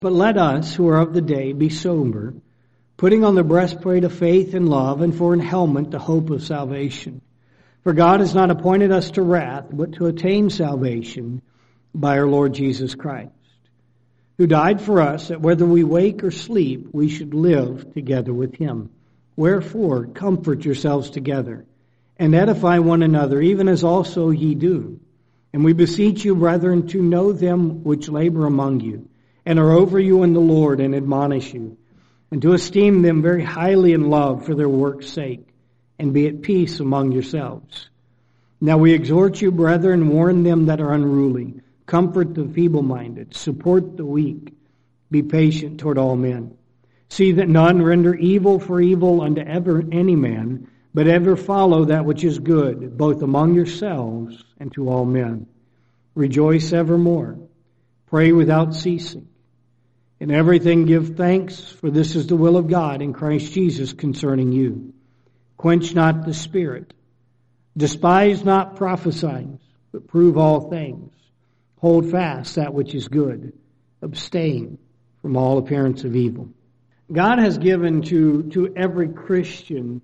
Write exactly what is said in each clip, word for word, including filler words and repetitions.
But let us, who are of the day, be sober, putting on the breastplate of faith and love, and for an helmet the hope of salvation. For God has not appointed us to wrath, but to attain salvation by our Lord Jesus Christ, who died for us, that whether we wake or sleep, we should live together with him. Wherefore, comfort yourselves together, and edify one another, even as also ye do. And we beseech you, brethren, to know them which labor among you, and are over you in the Lord, and admonish you, and to esteem them very highly in love for their work's sake, and be at peace among yourselves. Now we exhort you, brethren, warn them that are unruly, comfort the feeble-minded, support the weak, be patient toward all men. See that none render evil for evil unto ever any man, but ever follow that which is good, both among yourselves and to all men. Rejoice evermore. Pray without ceasing. In everything give thanks, for this is the will of God in Christ Jesus concerning you. Quench not the spirit. Despise not prophesying, but prove all things. Hold fast that which is good. Abstain from all appearance of evil. God has given to, to every Christian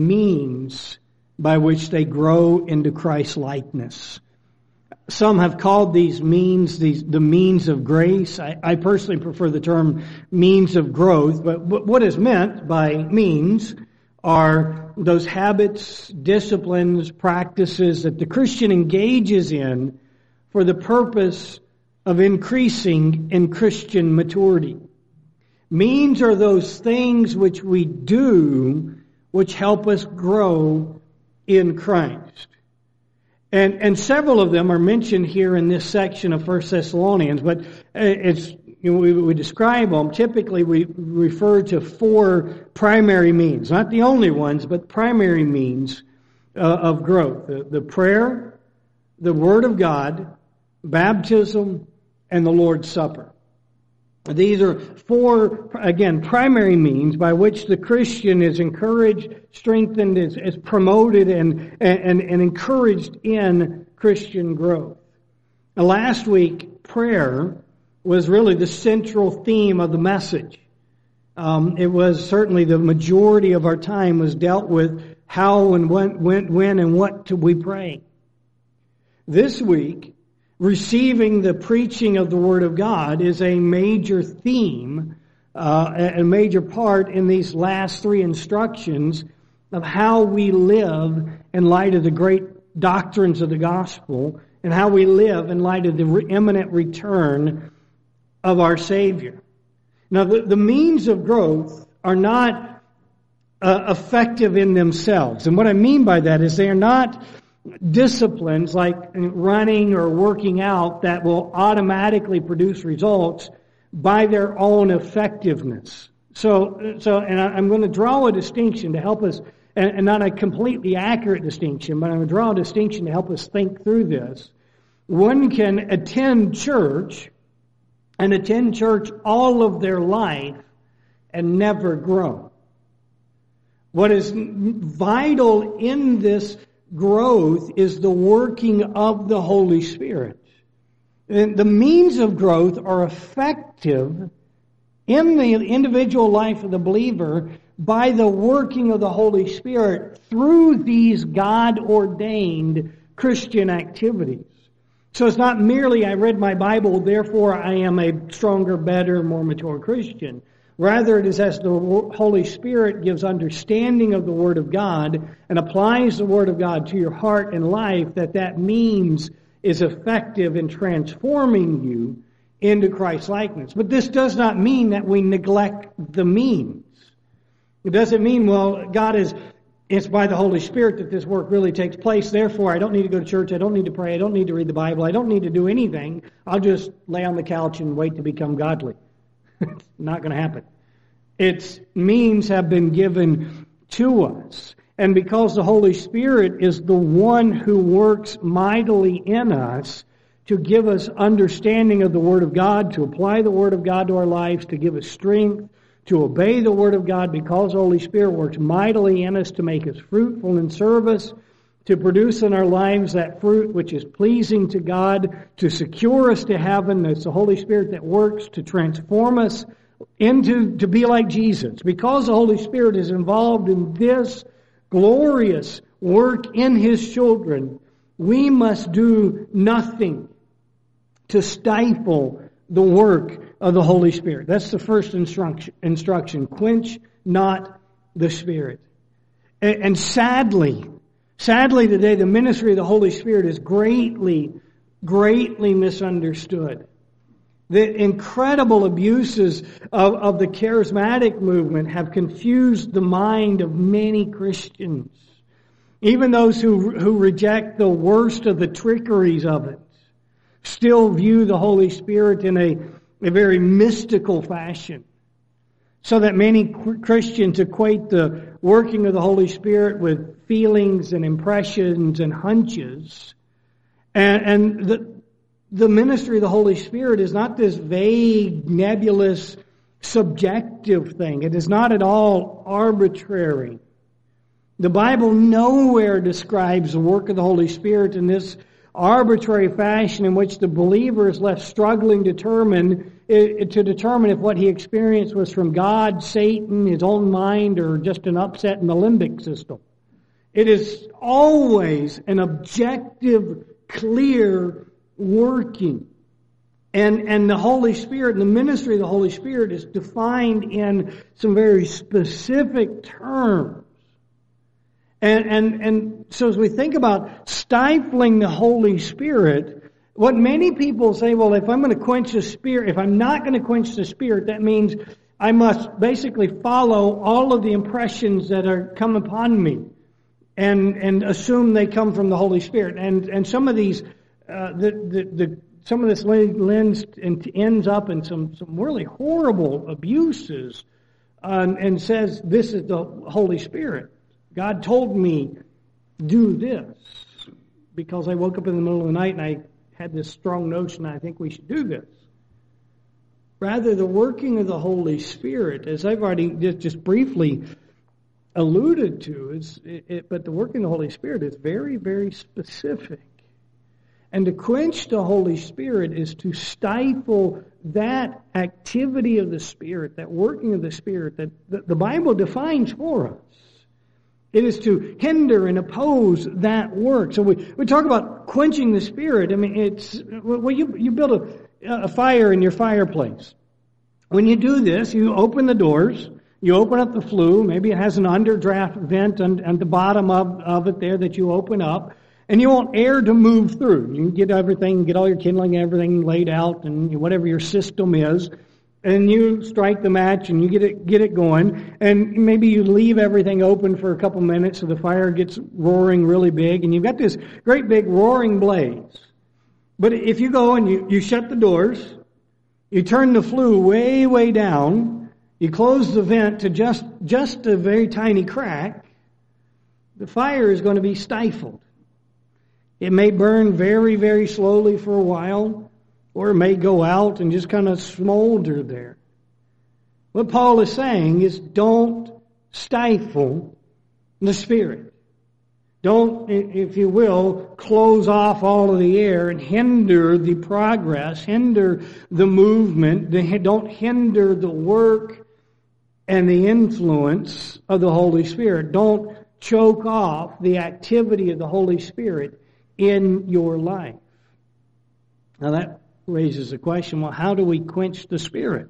means by which they grow into Christ's likeness. Some have called these means these, the means of grace. I, I personally prefer the term means of growth, but what is meant by means are those habits, disciplines, practices that the Christian engages in for the purpose of increasing in Christian maturity. Means are those things which we do which help us grow in Christ. And, and several of them are mentioned here in this section of First Thessalonians, but it's, you know, we, we describe them. Typically, we refer to four primary means, not the only ones, but primary means uh, of growth. The, the prayer, the Word of God, baptism, and the Lord's Supper. These are four, again, primary means by which the Christian is encouraged, strengthened, is, is promoted, and, and, and encouraged in Christian growth. Now, last week, prayer was really the central theme of the message. Um, it was certainly the majority of our time was dealt with how and when, when, when and what to we pray. This week, receiving the preaching of the Word of God is a major theme, uh, a major part in these last three instructions of how we live in light of the great doctrines of the gospel and how we live in light of the re- imminent return of our Savior. Now, the, the means of growth are not uh, effective in themselves. And what I mean by that is they are not disciplines like running or working out that will automatically produce results by their own effectiveness. So, so, and I'm going to draw a distinction to help us, and not a completely accurate distinction, but I'm going to draw a distinction to help us think through this. One can attend church and attend church all of their life and never grow. What is vital in this growth is the working of the Holy Spirit. And the means of growth are effective in the individual life of the believer by the working of the Holy Spirit through these God-ordained Christian activities. So it's not merely I read my Bible, therefore I am a stronger, better, more mature Christian. Rather, it is as the Holy Spirit gives understanding of the Word of God and applies the Word of God to your heart and life that that means is effective in transforming you into Christ's likeness. But this does not mean that we neglect the means. It doesn't mean, well, God is, it's by the Holy Spirit that this work really takes place. Therefore, I don't need to go to church. I don't need to pray. I don't need to read the Bible. I don't need to do anything. I'll just lay on the couch and wait to become godly. It's not going to happen. Its means have been given to us. And because the Holy Spirit is the one who works mightily in us to give us understanding of the Word of God, to apply the Word of God to our lives, to give us strength, to obey the Word of God, because the Holy Spirit works mightily in us to make us fruitful in service, to produce in our lives that fruit which is pleasing to God, to secure us to heaven. It's the Holy Spirit that works to transform us into, to be like Jesus. Because the Holy Spirit is involved in this glorious work in His children, we must do nothing to stifle the work of the Holy Spirit. That's the first instruction. instruction. Quench not the Spirit. And, and sadly, sadly today, the ministry of the Holy Spirit is greatly, greatly misunderstood. The incredible abuses of, of the charismatic movement have confused the mind of many Christians. Even those who, who reject the worst of the trickeries of it still view the Holy Spirit in a, a very mystical fashion. So that many Christians equate the working of the Holy Spirit with feelings and impressions and hunches. And, and the, the ministry of the Holy Spirit is not this vague, nebulous, subjective thing. It is not at all arbitrary. The Bible nowhere describes the work of the Holy Spirit in this arbitrary fashion in which the believer is left struggling to determine, to determine if what he experienced was from God, Satan, his own mind, or just an upset in the limbic system. It is always an objective, clear working. And, and the Holy Spirit, and the ministry of the Holy Spirit is defined in some very specific terms. And, and, and so as we think about stifling the Holy Spirit, what many people say, well, if I'm going to quench the Spirit, if I'm not going to quench the Spirit, that means I must basically follow all of the impressions that are come upon me and, and assume they come from the Holy Spirit. And, and some of these, uh, the, the, the, some of this lends and ends up in some, some really horrible abuses, um, and says this is the Holy Spirit. God told me, do this, because I woke up in the middle of the night and I had this strong notion, I think we should do this. Rather, the working of the Holy Spirit, as I've already just, just briefly alluded to, is it, it, but the working of the Holy Spirit is very, very specific. And to quench the Holy Spirit is to stifle that activity of the Spirit, that working of the Spirit that the, the Bible defines for us. It is to hinder and oppose that work. So we, we talk about quenching the Spirit. I mean, it's, well, you, you build a, a fire in your fireplace. When you do this, you open the doors, you open up the flue, maybe it has an underdraft vent on, on the bottom of, of it there that you open up, and you want air to move through. You get everything, get all your kindling, everything laid out, and whatever your system is, and you strike the match and you get it get it going, and maybe you leave everything open for a couple minutes so the fire gets roaring really big, and you've got this great big roaring blaze. But if you go and you, you shut the doors, you turn the flue way, way down, you close the vent to just, just a very tiny crack, the fire is going to be stifled. It may burn very, very slowly for a while, or it may go out and just kind of smolder there. What Paul is saying is don't stifle the Spirit. Don't, if you will, close off all of the air and hinder the progress, hinder the movement, don't hinder the work and the influence of the Holy Spirit. Don't choke off the activity of the Holy Spirit in your life. Now that raises the question, well, how do we quench the Spirit?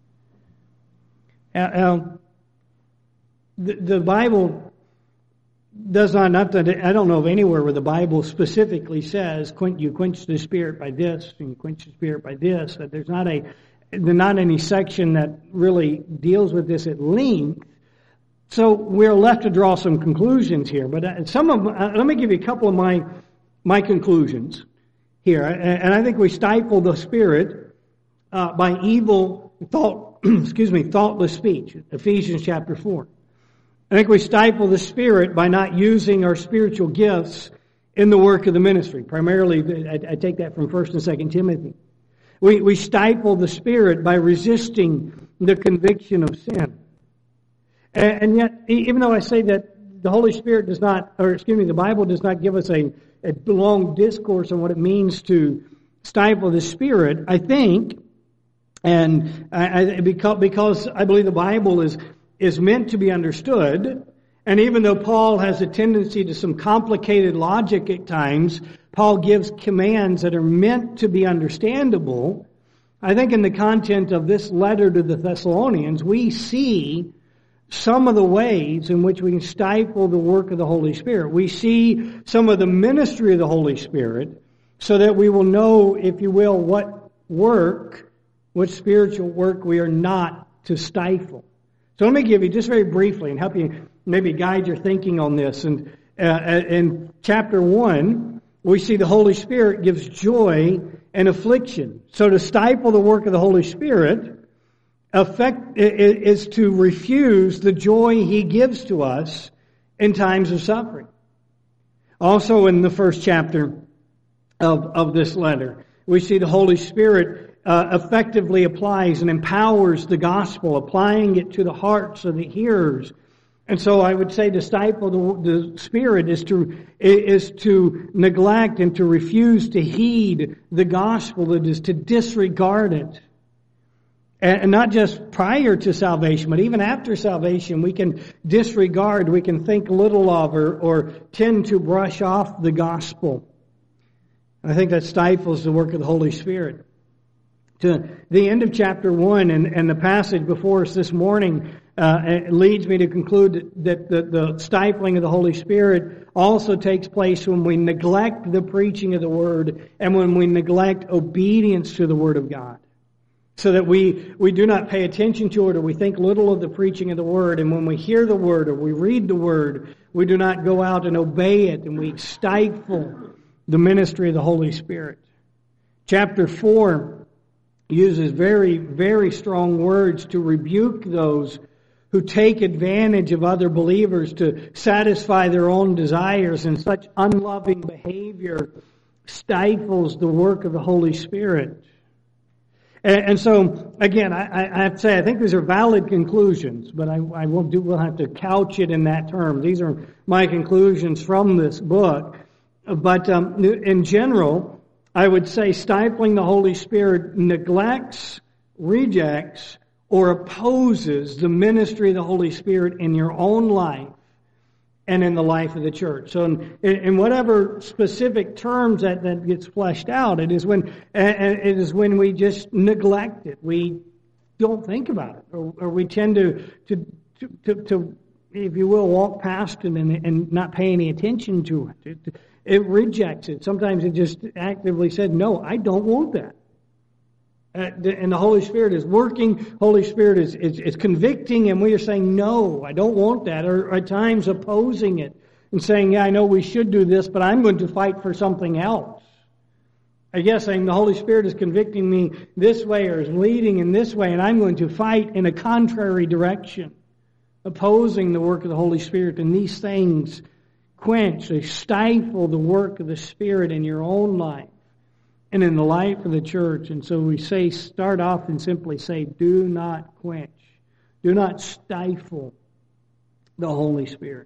Uh, the, the Bible does not, not that, I don't know of anywhere where the Bible specifically says you quench the Spirit by this and you quench the Spirit by this. There's not a, there's not any section that really deals with this at length. So we're left to draw some conclusions here. But some of, uh, let me give you a couple of my my conclusions here. And I think we stifle the Spirit uh, by evil thought, excuse me, thoughtless speech. Ephesians chapter four. I think we stifle the Spirit by not using our spiritual gifts in the work of the ministry. Primarily, I, I take that from First and Second Timothy. We, we stifle the Spirit by resisting the conviction of sin. And, and yet, even though I say that the Holy Spirit does not, or excuse me, the Bible does not give us a, a long discourse on what it means to stifle the Spirit, I think, and I, I, because, because I believe the Bible is, is meant to be understood, and even though Paul has a tendency to some complicated logic at times, Paul gives commands that are meant to be understandable. I think in the content of this letter to the Thessalonians, we see some of the ways in which we can stifle the work of the Holy Spirit. We see some of the ministry of the Holy Spirit so that we will know, if you will, what work, what spiritual work we are not to stifle. So let me give you just very briefly and help you maybe guide your thinking on this. And uh, in chapter one, we see the Holy Spirit gives joy and affliction. So to stifle the work of the Holy Spirit affect, is to refuse the joy He gives to us in times of suffering. Also in the first chapter of, of this letter, we see the Holy Spirit Uh, effectively applies and empowers the gospel, applying it to the hearts of the hearers. And so I would say to stifle the, the Spirit is to is to neglect and to refuse to heed the gospel. It is to disregard it. And not just prior to salvation, but even after salvation, we can disregard, we can think little of or, or tend to brush off the gospel. I think that stifles the work of the Holy Spirit. To the end of chapter one and, and the passage before us this morning uh, it leads me to conclude that the, the stifling of the Holy Spirit also takes place when we neglect the preaching of the Word and when we neglect obedience to the Word of God. So that we, we do not pay attention to it or we think little of the preaching of the Word, and when we hear the Word or we read the Word, we do not go out and obey it, and we stifle the ministry of the Holy Spirit. Chapter four uses very, very strong words to rebuke those who take advantage of other believers to satisfy their own desires, and such unloving behavior stifles the work of the Holy Spirit. And, and so, again, I, I have to say, I think these are valid conclusions, but I, I will do, we'll have to couch it in that term. These are my conclusions from this book. But um, in general, I would say stifling the Holy Spirit neglects, rejects, or opposes the ministry of the Holy Spirit in your own life and in the life of the church. So in, in whatever specific terms that, that gets fleshed out, it is when it is when we just neglect it. We don't think about it, or, or we tend to, to, to, to, if you will, walk past it and, and not pay any attention to it. It, It rejects it. Sometimes it just actively said, no, I don't want that. Uh, and the Holy Spirit is working. Holy Spirit is, is, is convicting, and we are saying, no, I don't want that. Or at times opposing it and saying, yeah, I know we should do this, but I'm going to fight for something else. I guess saying the Holy Spirit is convicting me this way or is leading in this way, and I'm going to fight in a contrary direction, opposing the work of the Holy Spirit. And these things quench, they stifle the work of the Spirit in your own life and in the life of the church. And so we say, start off and simply say, do not quench. Do not stifle the Holy Spirit.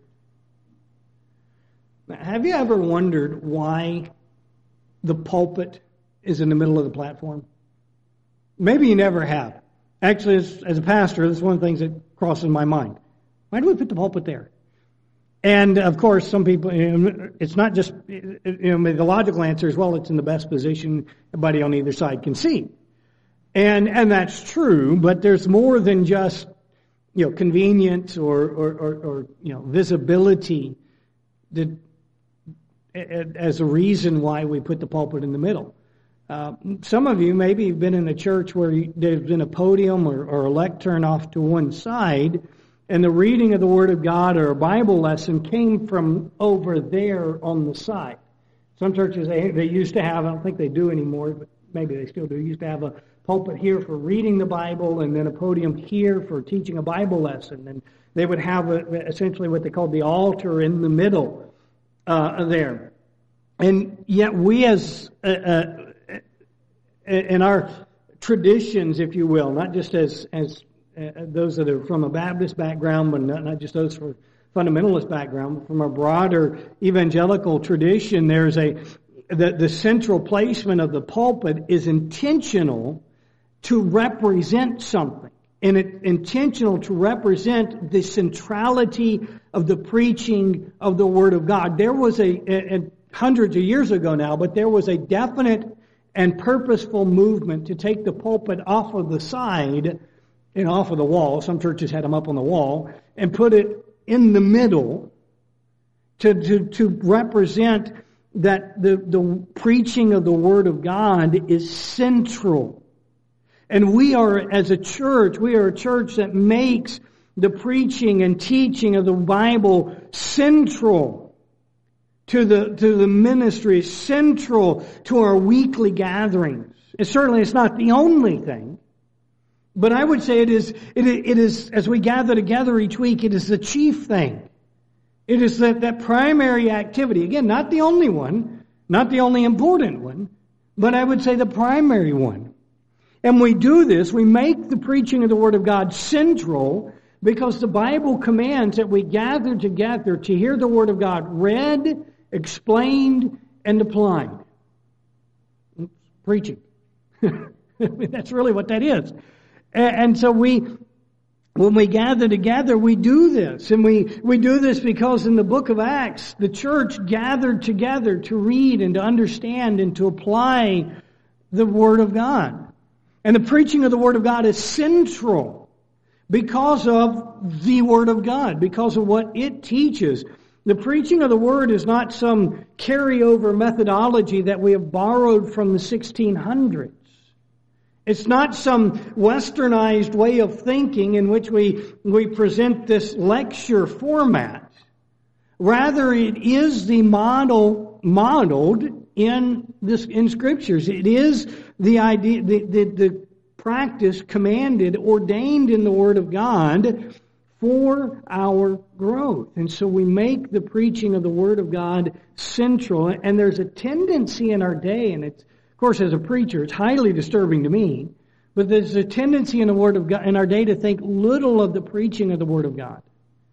Now, have you ever wondered why the pulpit is in the middle of the platform? Maybe you never have. Actually, as, as a pastor, this is one of the things that crosses my mind. Why do we put the pulpit there? And, of course, some people, you know, it's not just, you know, the logical answer is, well, it's in the best position everybody on either side can see. And and that's true, but there's more than just, you know, convenience or, or, or, or you know, visibility that, as a reason why we put the pulpit in the middle. Uh, some of you maybe have been in a church where you, there's been a podium or, or a lectern off to one side, and the reading of the Word of God or a Bible lesson came from over there on the side. Some churches, they, they used to have, I don't think they do anymore, but maybe they still do, used to have a pulpit here for reading the Bible and then a podium here for teaching a Bible lesson. And they would have a, essentially what they called the altar in the middle uh, there. And yet we as, uh, uh, in our traditions, if you will, not just as, as Uh, those that are from a Baptist background, but not, not just those for fundamentalist background, from a broader evangelical tradition, there's a the, the central placement of the pulpit is intentional to represent something. And it's intentional to represent the centrality of the preaching of the Word of God. There was a, a, a hundreds of years ago now, but there was a definite and purposeful movement to take the pulpit off of the side and off of the wall. Some churches had them up on the wall, and put it in the middle to, to, to represent that the, the preaching of the Word of God is central. And we are, as a church, we are a church that makes the preaching and teaching of the Bible central to the, to the ministry, central to our weekly gatherings. And certainly it's not the only thing, but I would say it is, it, it is, as we gather together each week, it is the chief thing. It is that, that primary activity. Again, not the only one, not the only important one, but I would say the primary one. And we do this, we make the preaching of the Word of God central because the Bible commands that we gather together to hear the Word of God read, explained, and applied. Preaching. That's really what that is. And so we, when we gather together, we do this. And we, we do this because in the book of Acts, the church gathered together to read and to understand and to apply the Word of God. And the preaching of the Word of God is central because of the Word of God, because of what it teaches. The preaching of the Word is not some carryover methodology that we have borrowed from the sixteen hundreds. It's not some westernized way of thinking in which we, we present this lecture format. Rather, it is the model modeled in this in Scriptures. It is the idea, the, the, the practice commanded, ordained in the Word of God for our growth. And so we make the preaching of the Word of God central. And there's a tendency in our day, and it's, of course, as a preacher, it's highly disturbing to me, but there's a tendency in the Word of God in our day to think little of the preaching of the Word of God.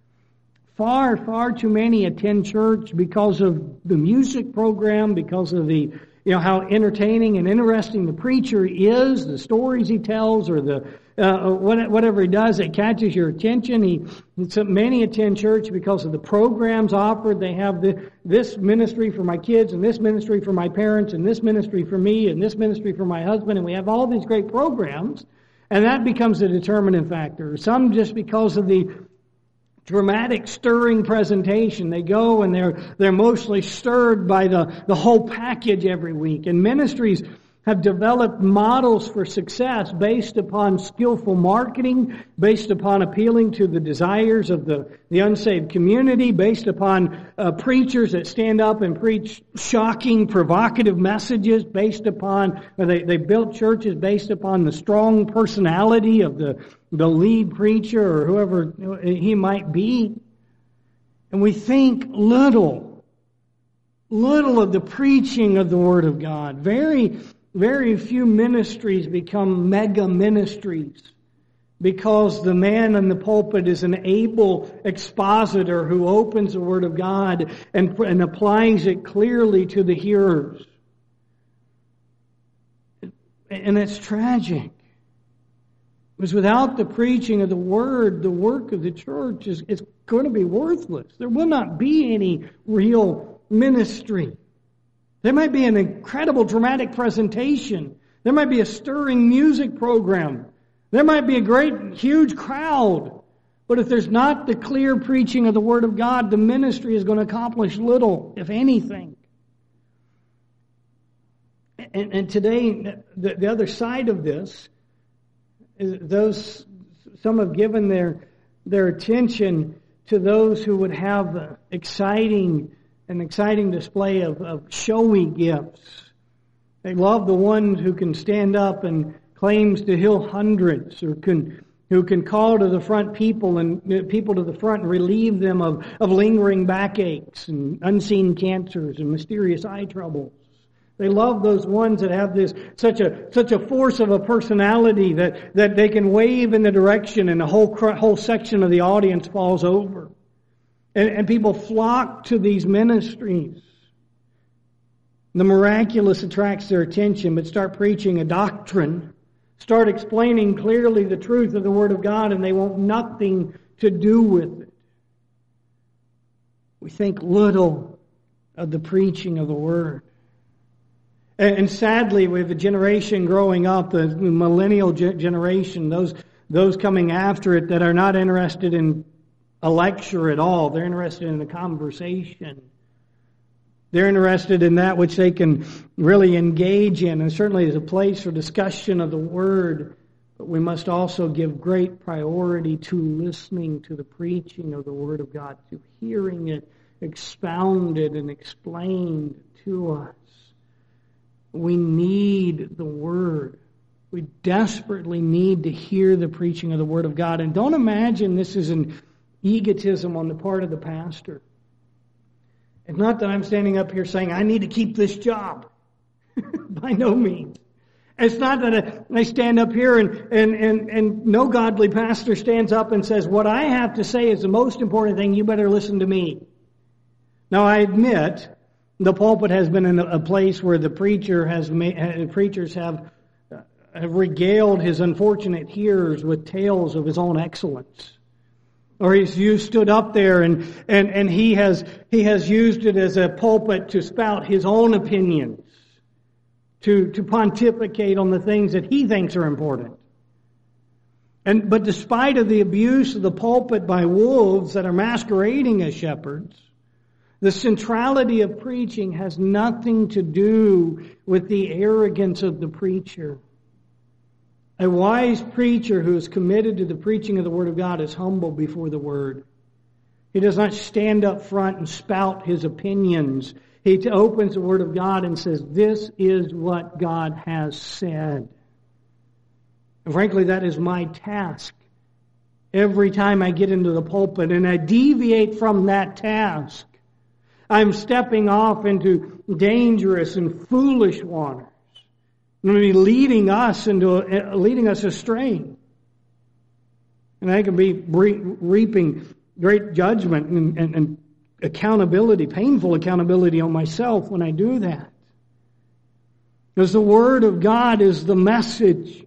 Far, far too many attend church because of the music program, because of the, you know, how entertaining and interesting the preacher is, the stories he tells, or the uh, whatever he does that catches your attention. He, so many attend church because of the programs offered. They have the, this ministry for my kids, and this ministry for my parents, and this ministry for me, and this ministry for my husband, and we have all these great programs, and that becomes a determinant factor. Some just because of the dramatic, stirring presentation. They go and they're they're emotionally stirred by the, the whole package every week. And ministries have developed models for success based upon skillful marketing, based upon appealing to the desires of the, the unsaved community, based upon uh, preachers that stand up and preach shocking, provocative messages, based upon, or they, they built churches based upon the strong personality of the, the lead preacher or whoever he might be. And we think little, little of the preaching of the Word of God. Very Very few ministries become mega ministries because the man in the pulpit is an able expositor who opens the Word of God and, and applies it clearly to the hearers. And it's tragic. Because without the preaching of the Word, the work of the church is, is going to be worthless. There will not be any real ministry. There might be an incredible dramatic presentation. There might be a stirring music program. There might be a great, huge crowd. But if there's not the clear preaching of the Word of God, the ministry is going to accomplish little, if anything. And, and today, the, the other side of this is those, some have given their, their attention to those who would have exciting an exciting display of, of showy gifts. They love the one who can stand up and claims to heal hundreds, or can who can call to the front people and people to the front and relieve them of, of lingering backaches and unseen cancers and mysterious eye troubles. They love those ones that have this such a such a force of a personality that, that they can wave in the direction and the whole whole section of the audience falls over. And, and people flock to these ministries. The miraculous attracts their attention, but start preaching a doctrine, start explaining clearly the truth of the Word of God, and they want nothing to do with it. We think little of the preaching of the Word. And, and sadly, we have a generation growing up, the millennial ge- generation, those, those coming after it that are not interested in a lecture at all. They're interested in a conversation. They're interested in that which they can really engage in. And certainly there's a place for discussion of the Word. But we must also give great priority to listening to the preaching of the Word of God, to hearing it expounded and explained to us. We need the Word. We desperately need to hear the preaching of the Word of God. And don't imagine this is an egotism on the part of the pastor. It's not that I'm standing up here saying, I need to keep this job. By no means. It's not that I stand up here and, and, and, and no godly pastor stands up and says, what I have to say is the most important thing, you better listen to me. Now I admit, the pulpit has been in a place where the preacher has made, preachers have, have regaled his unfortunate hearers with tales of his own excellence. Or he's used, stood up there and, and, and he has, he has used it as a pulpit to spout his own opinions, to, to pontificate on the things that he thinks are important. And, but despite of the abuse of the pulpit by wolves that are masquerading as shepherds, the centrality of preaching has nothing to do with the arrogance of the preacher. A wise preacher who is committed to the preaching of the Word of God is humble before the Word. He does not stand up front and spout his opinions. He opens the Word of God and says, this is what God has said. And frankly, that is my task. Every time I get into the pulpit and I deviate from that task, I'm stepping off into dangerous and foolish waters. Going to be leading us into uh, leading us astray, and I can be re- reaping great judgment and, and, and accountability, painful accountability on myself when I do that. Because the Word of God is the message.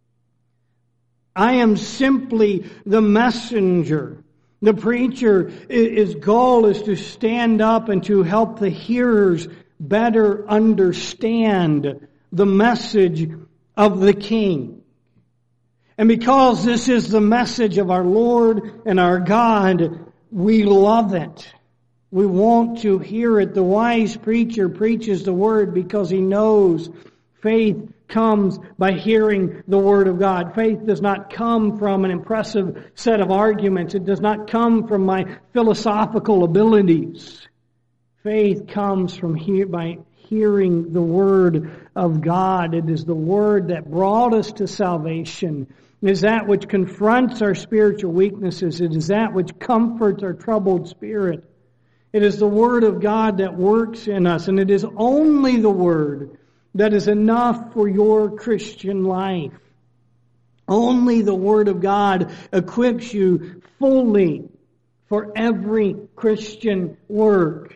I am simply the messenger. The preacher, his goal is to stand up and to help the hearers better understand the message of the King. And because this is the message of our Lord and our God, we love it. We want to hear it. The wise preacher preaches the Word because he knows faith comes by hearing the Word of God. Faith does not come from an impressive set of arguments. It does not come from my philosophical abilities. Faith comes from here by hearing the Word of God. It is the Word that brought us to salvation. It is that which confronts our spiritual weaknesses. It is that which comforts our troubled spirit. It is the Word of God that works in us, and it is only the Word that is enough for your Christian life. Only the Word of God equips you fully for every Christian work.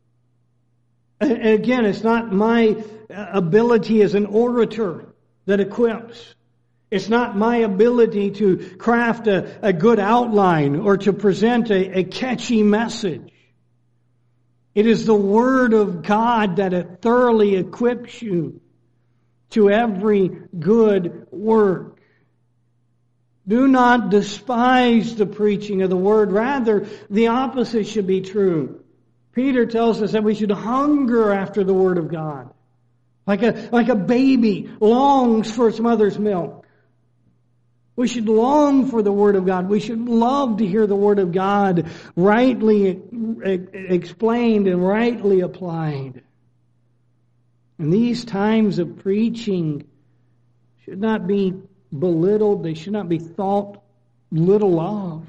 Again, it's not my ability as an orator that equips. It's not my ability to craft a, a good outline or to present a, a catchy message. It is the Word of God that it thoroughly equips you to every good work. Do not despise the preaching of the Word. Rather, the opposite should be true. Peter tells us that we should hunger after the Word of God. Like a, like a baby longs for its mother's milk. We should long for the Word of God. We should love to hear the Word of God rightly explained and rightly applied. And these times of preaching should not be belittled. They should not be thought little of.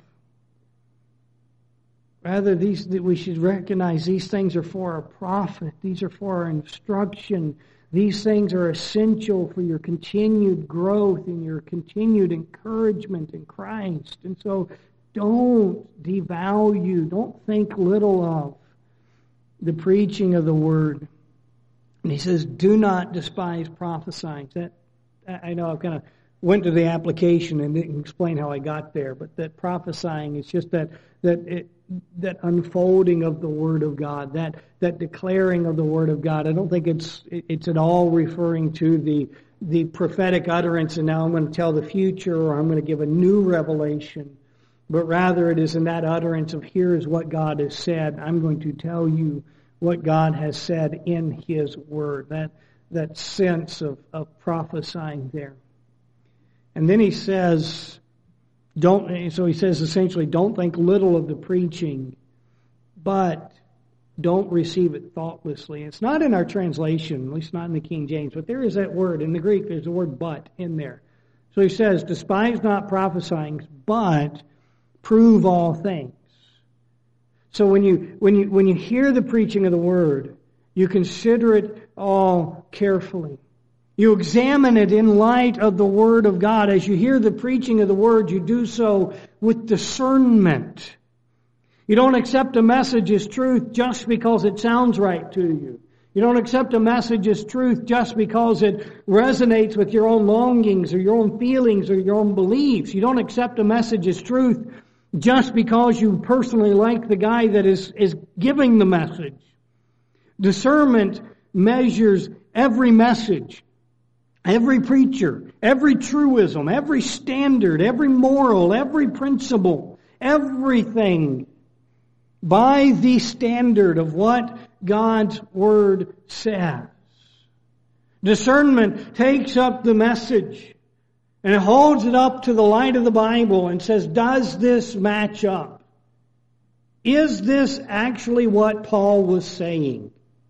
Rather, these we should recognize these things are for our profit. These are for our instruction. These things are essential for your continued growth and your continued encouragement in Christ. And so don't devalue, don't think little of the preaching of the Word. And he says, do not despise prophesying. That, I know I've kind of went to the application and didn't explain how I got there, but that prophesying is just that that it, that unfolding of the Word of God, that that declaring of the Word of God. I don't think it's it's at all referring to the the prophetic utterance, and now I'm going to tell the future, or I'm going to give a new revelation. But rather it is in that utterance of, here is what God has said. I'm going to tell you what God has said in His Word. That that sense of, of prophesying there. And then he says, don't, so he says essentially, don't think little of the preaching, but don't receive it thoughtlessly. It's not in our translation, at least not in the King James, but there is that word. In the Greek, there's the word but in there. So he says, despise not prophesying, but prove all things. So when you, when you, when you hear the preaching of the Word, you consider it all carefully. You examine it in light of the Word of God. As you hear the preaching of the Word, you do so with discernment. You don't accept a message as truth just because it sounds right to you. You don't accept a message as truth just because it resonates with your own longings or your own feelings or your own beliefs. You don't accept a message as truth just because you personally like the guy that is, is giving the message. Discernment measures every message, every preacher, every truism, every standard, every moral, every principle, everything by the standard of what God's Word says. Discernment takes up the message and it holds it up to the light of the Bible and says, does this match up? Is this actually what Paul was saying?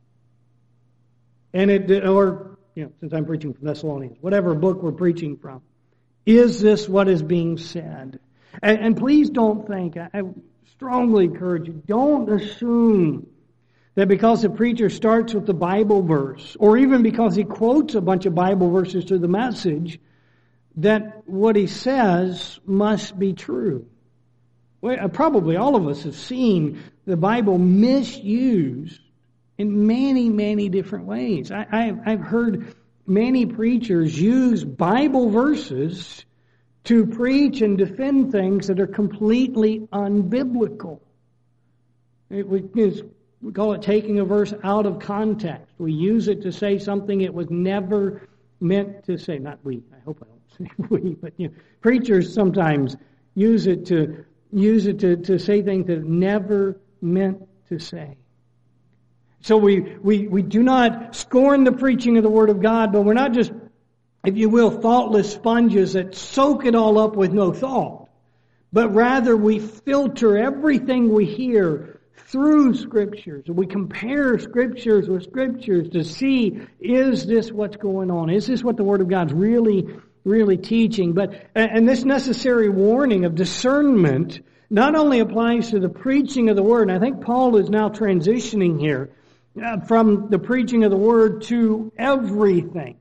And it, or, you know, since I'm preaching from Thessalonians, whatever book we're preaching from, is this what is being said? And, and please don't think, I, I strongly encourage you, don't assume that because the preacher starts with the Bible verse, or even because he quotes a bunch of Bible verses to the message, that what he says must be true. Well, probably all of us have seen the Bible misused in many, many different ways. I, I've, I've heard many preachers use Bible verses to preach and defend things that are completely unbiblical. It, we, we call it taking a verse out of context. We use it to say something it was never meant to say. Not we. I hope I don't say we, but you know, preachers sometimes use it to use it to, to say things that it never meant to say. So we, we, we do not scorn the preaching of the Word of God, but we're not just, if you will, thoughtless sponges that soak it all up with no thought. But rather we filter everything we hear through Scriptures. We compare Scriptures with Scriptures to see, is this what's going on? Is this what the Word of God's really, really teaching? But, and this necessary warning of discernment not only applies to the preaching of the Word, and I think Paul is now transitioning here, Uh, from the preaching of the Word to everything.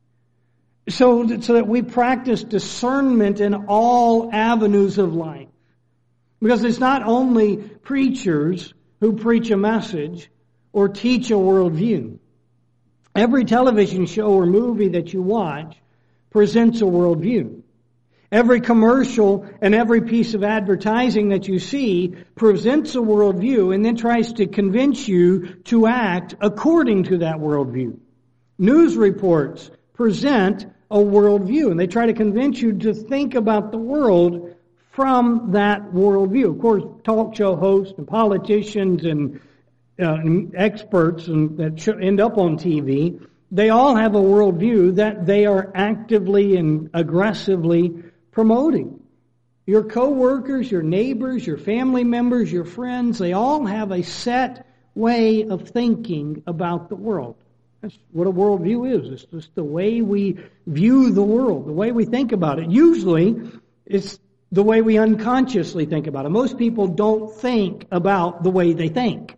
So, so that we practice discernment in all avenues of life. Because it's not only preachers who preach a message or teach a worldview. Every television show or movie that you watch presents a worldview. Every commercial and every piece of advertising that you see presents a worldview and then tries to convince you to act according to that worldview. News reports present a worldview and they try to convince you to think about the world from that worldview. Of course, talk show hosts and politicians and, uh, and experts and that end up on T V, they all have a worldview that they are actively and aggressively promoting. Your co-workers, your neighbors, your family members, your friends, they all have a set way of thinking about the world. That's what a worldview is. It's just the way we view the world, the way we think about it. Usually, it's the way we unconsciously think about it. Most people don't think about the way they think.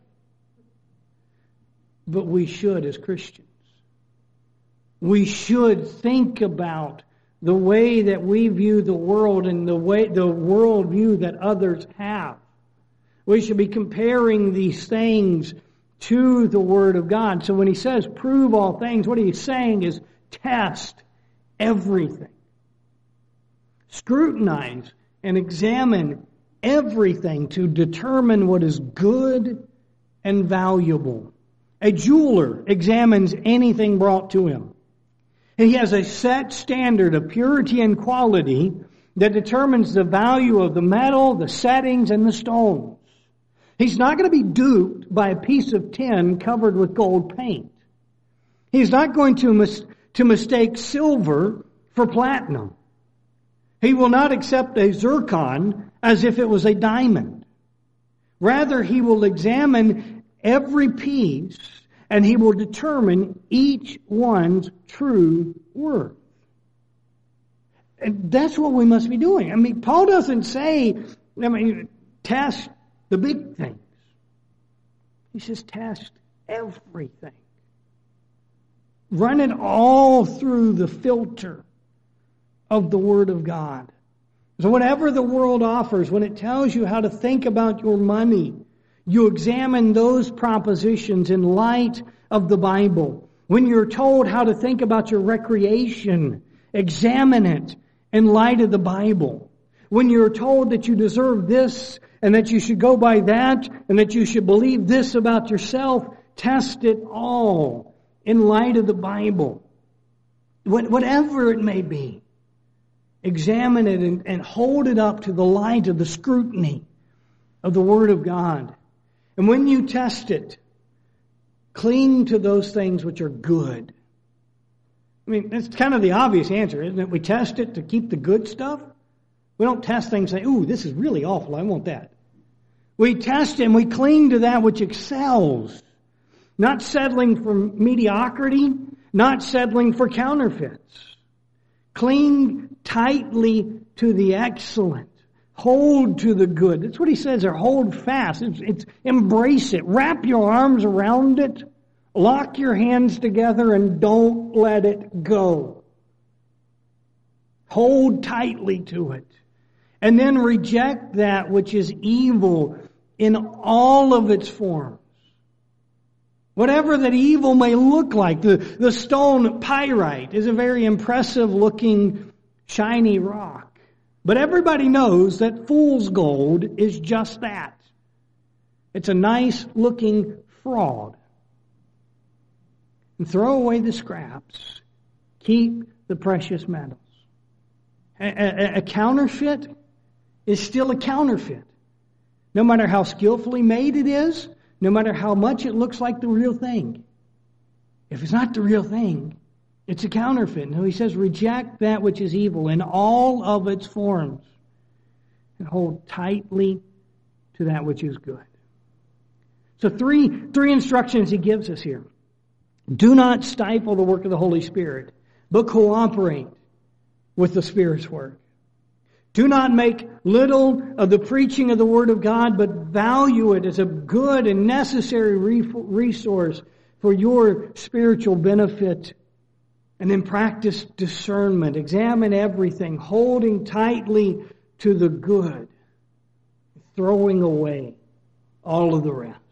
But we should as Christians. We should think about the way that we view the world and the way the world view that others have. We should be comparing these things to the Word of God. So when he says prove all things, what he's saying is test everything. Scrutinize and examine everything to determine what is good and valuable. A jeweler examines anything brought to him. And he has a set standard of purity and quality that determines the value of the metal, the settings, and the stones. He's not going to be duped by a piece of tin covered with gold paint. He's not going to, mis- to mistake silver for platinum. He will not accept a zircon as if it was a diamond. Rather, he will examine every piece and he will determine each one's true worth. And that's what we must be doing. I mean, Paul doesn't say, I mean, test the big things. He says test everything. Run it all through the filter of the Word of God. So whatever the world offers, when it tells you how to think about your money, you examine those propositions in light of the Bible. When you're told how to think about your recreation, examine it in light of the Bible. When you're told that you deserve this and that you should go by that and that you should believe this about yourself, test it all in light of the Bible. Whatever it may be, examine it and, and hold it up to the light of the scrutiny of the Word of God. And when you test it, cling to those things which are good. I mean, that's kind of the obvious answer, isn't it? We test it to keep the good stuff. We don't test things and say, ooh, this is really awful, I want that. We test it and we cling to that which excels. Not settling for mediocrity, not settling for counterfeits. Cling tightly to the excellent. Hold to the good. That's what he says there. Hold fast. It's, it's embrace it. Wrap your arms around it. Lock your hands together and don't let it go. Hold tightly to it. And then reject that which is evil in all of its forms. Whatever that evil may look like. The, the stone pyrite is a very impressive looking shiny rock. But everybody knows that fool's gold is just that. It's a nice looking fraud. And throw away the scraps. Keep the precious metals. A, a, a counterfeit is still a counterfeit. No matter how skillfully made it is, no matter how much it looks like the real thing. If it's not the real thing, it's a counterfeit. Now he says, reject that which is evil in all of its forms and hold tightly to that which is good. So three, three instructions he gives us here. Do not stifle the work of the Holy Spirit, but cooperate with the Spirit's work. Do not make little of the preaching of the Word of God, but value it as a good and necessary resource for your spiritual benefit. And then practice discernment. Examine everything, holding tightly to the good, throwing away all of the rest.